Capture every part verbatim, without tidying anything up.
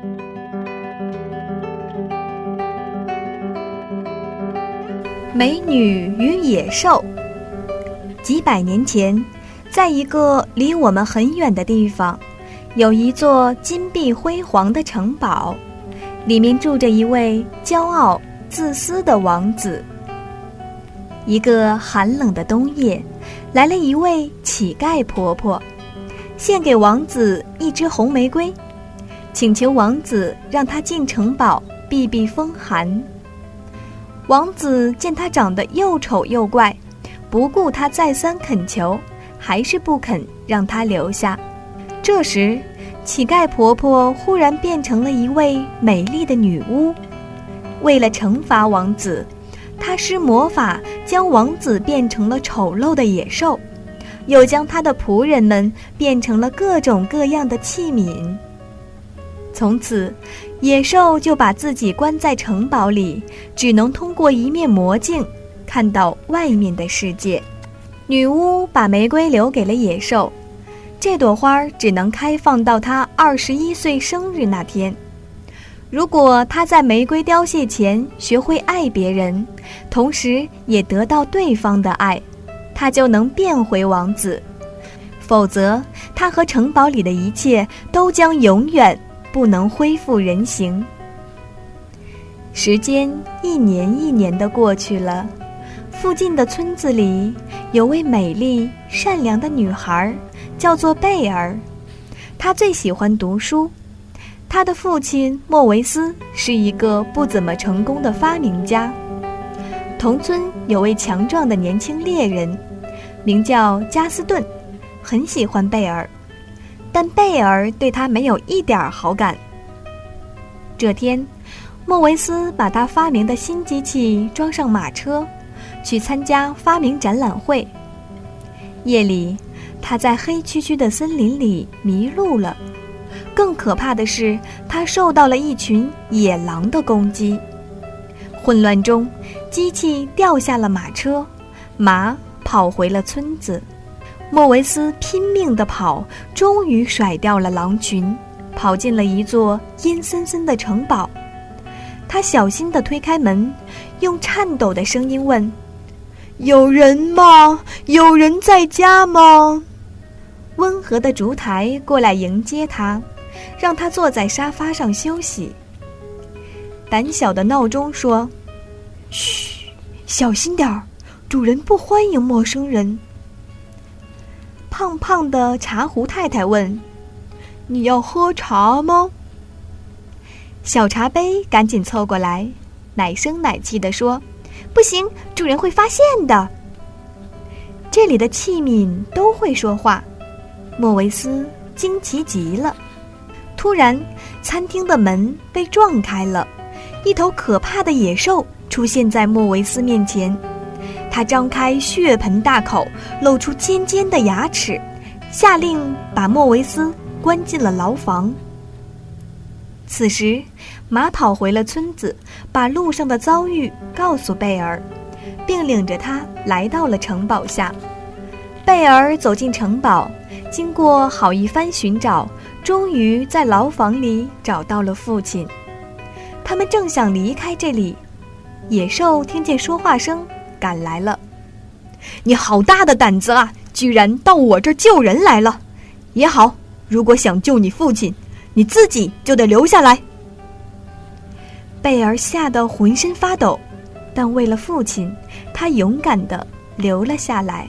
美女与野兽。几百年前，在一个离我们很远的地方，有一座金碧辉煌的城堡，里面住着一位骄傲自私的王子。一个寒冷的冬夜，来了一位乞丐婆婆，献给王子一支红玫瑰，请求王子让她进城堡避避风寒。王子见她长得又丑又怪，不顾她再三恳求，还是不肯让她留下。这时，乞丐婆婆忽然变成了一位美丽的女巫。为了惩罚王子，她施魔法将王子变成了丑陋的野兽，又将他的仆人们变成了各种各样的器皿。从此，野兽就把自己关在城堡里，只能通过一面魔镜看到外面的世界。女巫把玫瑰留给了野兽，这朵花只能开放到他二十一岁生日那天。如果他在玫瑰凋谢前学会爱别人，同时也得到对方的爱，他就能变回王子。否则，他和城堡里的一切都将永远不能恢复人形。时间一年一年地过去了，附近的村子里有位美丽善良的女孩，叫做贝儿。她最喜欢读书。她的父亲莫维斯是一个不怎么成功的发明家。同村有位强壮的年轻猎人，名叫加斯顿，很喜欢贝儿，但贝儿对他没有一点好感。这天，莫维斯把他发明的新机器装上马车，去参加发明展览会。夜里，他在黑黢黢的森林里迷路了。更可怕的是，他受到了一群野狼的攻击。混乱中，机器掉下了马车，马跑回了村子。莫维斯拼命地跑，终于甩掉了狼群，跑进了一座阴森森的城堡。他小心地推开门，用颤抖的声音问：“有人吗？有人在家吗？”温和的烛台过来迎接他，让他坐在沙发上休息。胆小的闹钟说：“嘘，小心点儿，主人不欢迎陌生人。”胖胖的茶壶太太问：“你要喝茶吗？”小茶杯赶紧凑过来，奶声奶气地说：“不行，主人会发现的。”这里的器皿都会说话。莫维斯惊奇极了。突然，餐厅的门被撞开了，一头可怕的野兽出现在莫维斯面前。他张开血盆大口，露出尖尖的牙齿，下令把莫维斯关进了牢房。此时，马跑回了村子，把路上的遭遇告诉贝尔，并领着他来到了城堡下。贝尔走进城堡，经过好一番寻找，终于在牢房里找到了父亲。他们正想离开这里，野兽听见说话声赶来了。“你好大的胆子啊，居然到我这儿救人来了！也好，如果想救你父亲，你自己就得留下来。”贝尔吓得浑身发抖，但为了父亲，他勇敢地留了下来。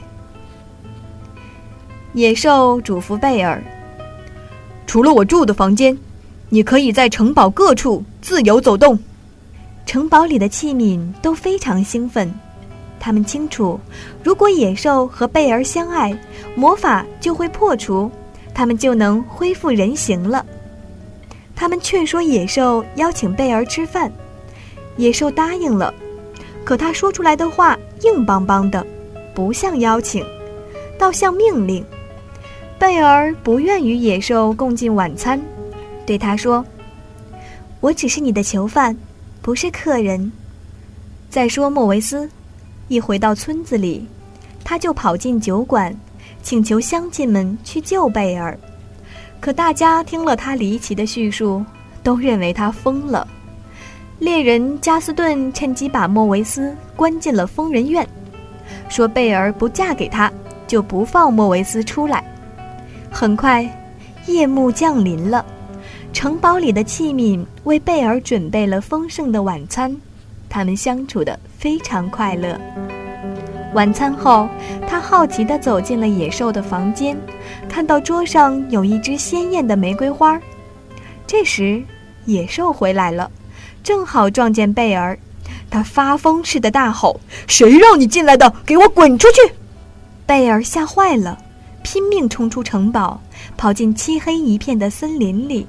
野兽嘱咐贝尔：“除了我住的房间，你可以在城堡各处自由走动。”城堡里的器皿都非常兴奋，他们清楚，如果野兽和贝儿相爱，魔法就会破除，他们就能恢复人形了。他们劝说野兽邀请贝儿吃饭，野兽答应了，可他说出来的话硬邦邦的，不像邀请，倒像命令。贝儿不愿与野兽共进晚餐，对他说：“我只是你的囚犯，不是客人。”再说莫维斯一回到村子里，他就跑进酒馆，请求乡亲们去救贝尔。可大家听了他离奇的叙述， 都认为他疯了。猎人加斯顿趁机把莫维斯关进了疯人院，说贝尔不嫁给他，就不放莫维斯出来。很快，夜幕降临了，城堡里的器皿为贝尔准备了丰盛的晚餐，他们相处得非常快乐。晚餐后，他好奇地走进了野兽的房间，看到桌上有一支鲜艳的玫瑰花。这时，野兽回来了，正好撞见贝尔，他发疯似的大吼：“谁让你进来的？给我滚出去！”贝尔吓坏了，拼命冲出城堡，跑进漆黑一片的森林里。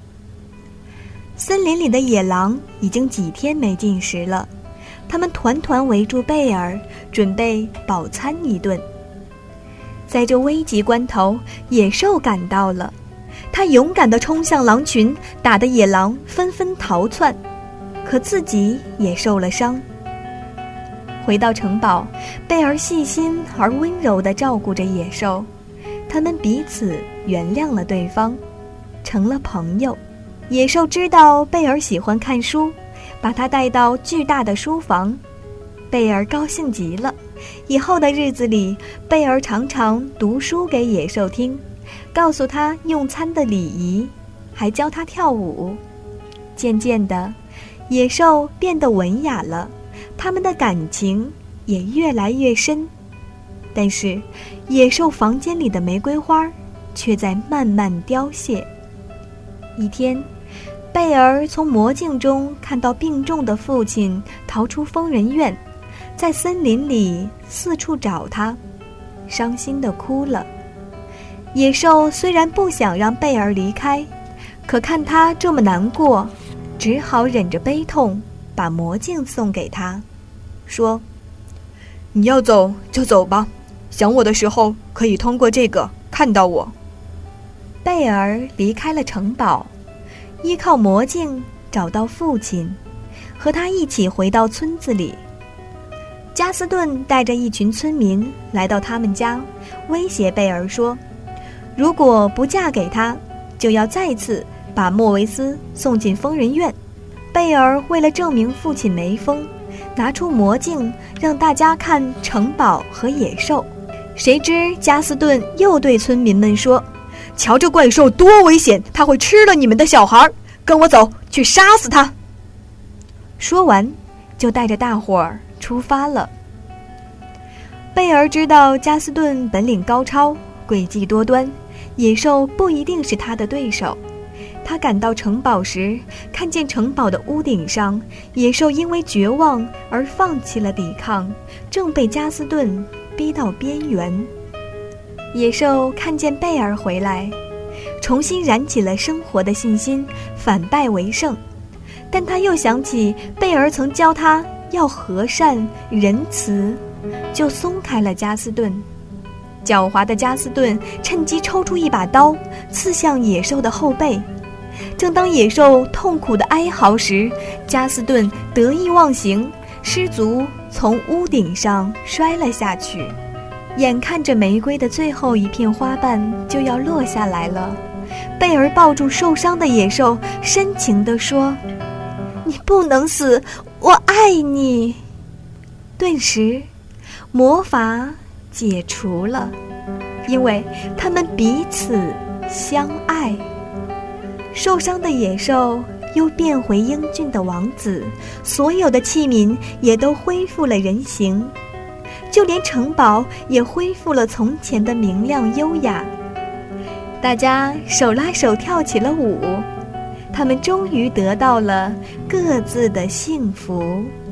森林里的野狼已经几天没进食了，他们团团围住贝尔，准备饱餐一顿。在这危急关头，野兽赶到了，他勇敢地冲向狼群，打得野狼纷纷逃窜，可自己也受了伤。回到城堡，贝尔细心而温柔地照顾着野兽，他们彼此原谅了对方，成了朋友。野兽知道贝尔喜欢看书，把他带到巨大的书房。贝尔高兴极了，以后的日子里，贝尔常常读书给野兽听，告诉他用餐的礼仪，还教他跳舞。渐渐的，野兽变得文雅了，他们的感情也越来越深。但是，野兽房间里的玫瑰花却在慢慢凋谢。一天，贝尔从魔镜中看到病重的父亲逃出疯人院，在森林里四处找他，伤心地哭了。野兽虽然不想让贝尔离开，可看他这么难过，只好忍着悲痛，把魔镜送给他，说：“你要走就走吧，想我的时候可以通过这个看到我。”贝尔离开了城堡，依靠魔镜找到父亲，和他一起回到村子里。加斯顿带着一群村民来到他们家，威胁贝尔说：“如果不嫁给他，就要再次把莫维斯送进疯人院。”贝尔为了证明父亲没疯，拿出魔镜让大家看城堡和野兽。谁知加斯顿又对村民们说：“瞧这怪兽多危险，他会吃了你们的小孩，跟我走，去杀死他。”说完，就带着大伙儿出发了。贝尔知道加斯顿本领高超，诡计多端，野兽不一定是他的对手。他赶到城堡时，看见城堡的屋顶上，野兽因为绝望而放弃了抵抗，正被加斯顿逼到边缘。野兽看见贝尔回来，重新燃起了生活的信心，反败为胜。但他又想起贝尔曾教他要和善仁慈，就松开了加斯顿。狡猾的加斯顿趁机抽出一把刀，刺向野兽的后背。正当野兽痛苦地哀嚎时，加斯顿得意忘形，失足从屋顶上摔了下去。眼看着玫瑰的最后一片花瓣就要落下来了，贝尔抱住受伤的野兽，深情地说：“你不能死，我爱你。”顿时，魔法解除了，因为他们彼此相爱。受伤的野兽又变回英俊的王子，所有的器皿也都恢复了人形，就连城堡也恢复了从前的明亮优雅。大家手拉手跳起了舞，他们终于得到了各自的幸福。